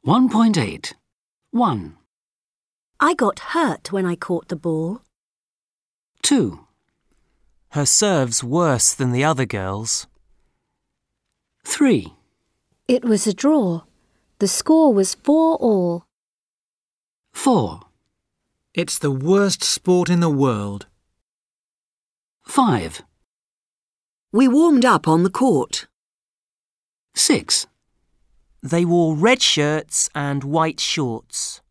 1.8. 1, I got hurt when I caught the ball. 2, Her serve's worse than the other girls'. 3, It was a draw. The score was 4-all. 4, It's the worst sport in the world. 5, We warmed up on the court. 6, They wore red shirts and white shorts.